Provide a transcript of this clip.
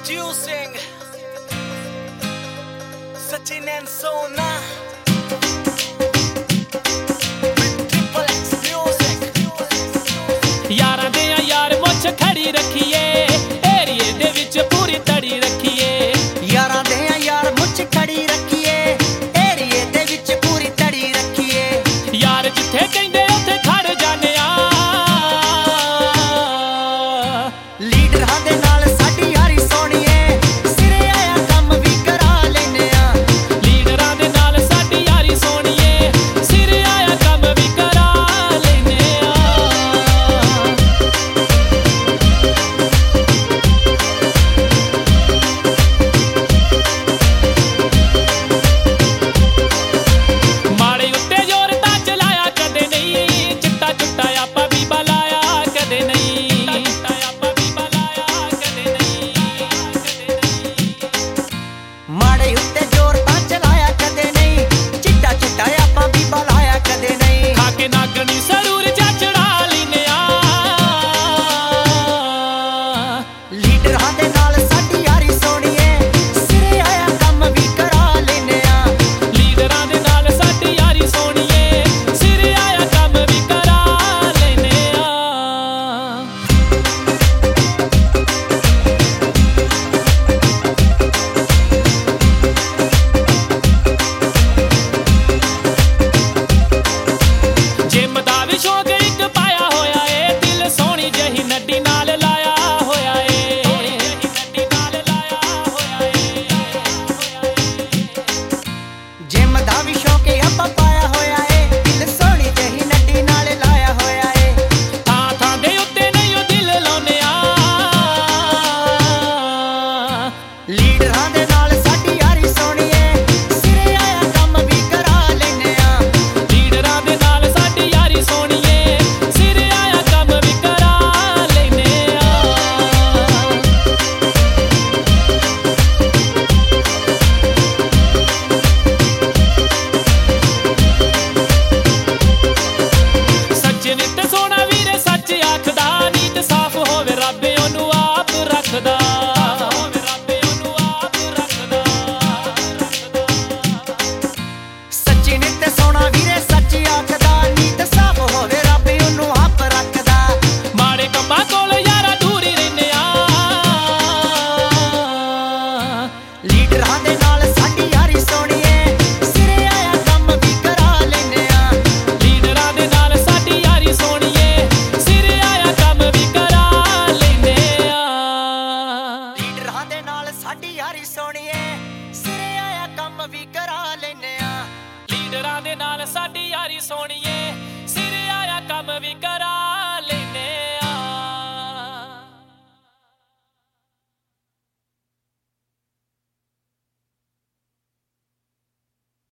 Producing Sachin and Sona Triple X Music यारां दे यार मुछ खड़ी रखिए एरिए दे विच पूरी तड़ी रखिए यारां दे यार मुछ खड़ी रखिए एरिए दे विच पूरी तड़ी रखिए यार जिथे कहंदे उत्थे खड़ जाने आ लीडरां दे नाल साडी यारी सोहणीए सिरे आया काम भी करा लैने आ लीडरां दे नाल साडी यारी सोहणीए सिरे आया काम भी करा लैने आ माड़े उत्ते जोर तां चलाया कदे नहीं चिट्टा चुट्टा आपा भी बलाया कदे नहीं चिट्टा आपा भी बलाया कदे नहीं माड़े उत्ते जोर तां चलाया कदे नहीं चिट्टा चिट्टा आपां भी बलाया कदे नहीं खाके नागनी सरूर जा चढ़ा लीने आ लीडरां दे नाल साडी यारी सोहणीए सिरे आया काम भी करा लैने आ लीडरां दे नाल साडी यारी सोहणीए सिरे आया काम भी करा लैने आ जिम दा भी शौक इक पाया होया ए दिल सोहणी जही नड्डी नाल लाया होया ए नड्डी नाल लाया होया जिम दा भी शौक आपां पाया होया ए दिल सोहणी जही नड्डी नाल लाया होया ए ਥਾਂ ਥਾਂ ਦੇ ਉੱਤੇ ਨਹੀਂ ਉਹ ਦਿਲ ਲਾਉਨੇ ਆ ਲੀਡਰਾਂ ਦੇ ਨਾਲ ਸਾਡੀ ਯਾਰੀ ਸੋਹਣੀਏ ਸਿਰੇ ਆਇਆ ਕੰਮ ਵੀ ਕਰਾ ਲੈਨੇ ਆ ਲੀਡਰਾਂ ਦੇ ਨਾਲ ਸਾਡੀ ਯਾਰੀ ਸੋਹਣੀਏ ਸਿਰੇ ਆਇਆ ਕੰਮ ਵੀ ਕਰਾ ਲੈਨੇ ਆ ਸੱਚ ਨਿੱਤ ਸੋਹਣਾ ਵੀਰੇ ਸੱਚ ਆਖਦਾ ਨੀਤ ਸਾਫ਼ ਹੋਵੇ ਰੱਬ ਉਹਨੂੰ ਆਪ ਰੱਖਦਾ ਹੋਵੇ ਰੱਬ ਉਹਨੂੰ ਆਪ ਰੱਖਦਾ ਸੱਚੀ ਨਿੱਤ ਸੋਹਣਾ ਵੀਰੇ ਸੱਚ ਆਖਦਾ ਨੀਤ ਸਾਫ਼ ਹੋਵੇ ਰੱਬ ਉਹਨੂੰ ਆਪ ਰੱਖਦਾ ਮਾੜੇ ਕੰਮਾਂ ਕੋਲ ਯਾਰਾ ਦੂਰ ਹੀ ਰਹਿੰਦੇ ਆ ਲੀਡਰਾਂ ਦੇ ਨਾਲ ਸਾਡੀ ਯਾਰੀ ਸੋਹਣੀਏ ਸਿਰੇ ਆਇਆ ਕੰਮ ਵੀ ਕਰਾ ਲੈਨੇ ਆ ਲੀਡਰਾਂ ਦੇ ਨਾਲ ਸਾਡੀ ਯਾਰੀ ਸੋਹਣੀਏ ਸਿਰੇ ਆਇਆ ਕੰਮ ਵੀ ਕਰਾ ਲੈਨੇ ਆ ਲੀਡਰਾਂ ਦੇ ਨਾਲ ਸਾਡੀ ਯਾਰੀ ਸੋਹਣੀਏ ਸਿਰੇ ਆਇਆ ਕੰਮ ਵੀ ਕਰਾ ਲੈਨੇ ਆ ਲੀਡਰਾਂ ਦੇ ਨਾਲ ਸਾਡੀ ਯਾਰੀ ਸੋਹਣੀਏ